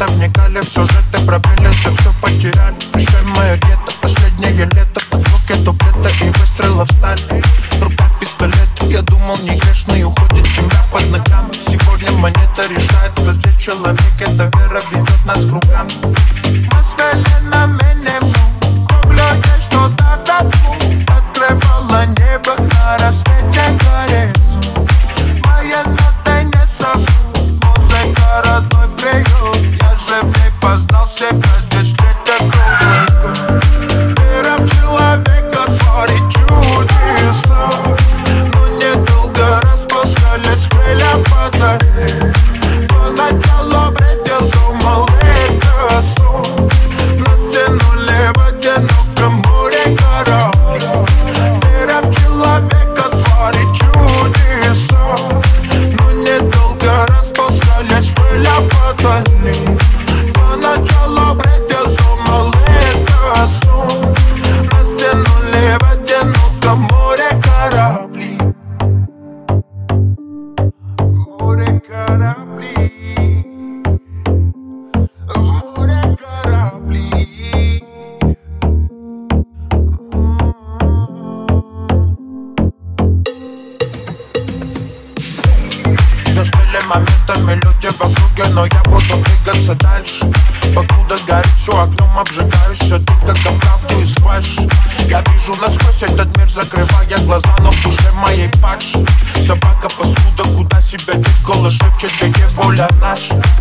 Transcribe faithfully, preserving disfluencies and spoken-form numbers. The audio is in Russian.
где-то вникали в сюжеты, пробились и все потеряли. Прощай, мое гетто, последнее лето, под звуки дуплета и выстрела в сталь. В руках пистолет, я думал, не грешный, уходит земля под ногами. Сегодня монета решает, кто здесь человек, эта вера ведет нас кругами. Мы свели на минимум, глядя что-то в окно. Открывала небо на рассвете горизонт. Моя нота не совру, музыка родной приют. Я же в ней познал себя, здесь где-то круглый год. Вера в человека творит чудеса, но недолго распускались крылья подали. Поначалу предел думал, это сон. Нас тянули в одиноком море корабли. Вера в человека творит чудеса, но недолго распускались крылья подали. Поначалу предел думал, это сон. Нас тянули в одиноком море корабли. Море корабли. Застыли моментами люди в округе, но я буду двигаться дальше. Покуда горит все огнем, обжигаюсь все тут, как оправду и фальшь. Я вижу насквозь этот мир, закрывая глаза, но в душе моей падшей. Собака паскуда, куда себя деть, голос шепчет, где воля наша.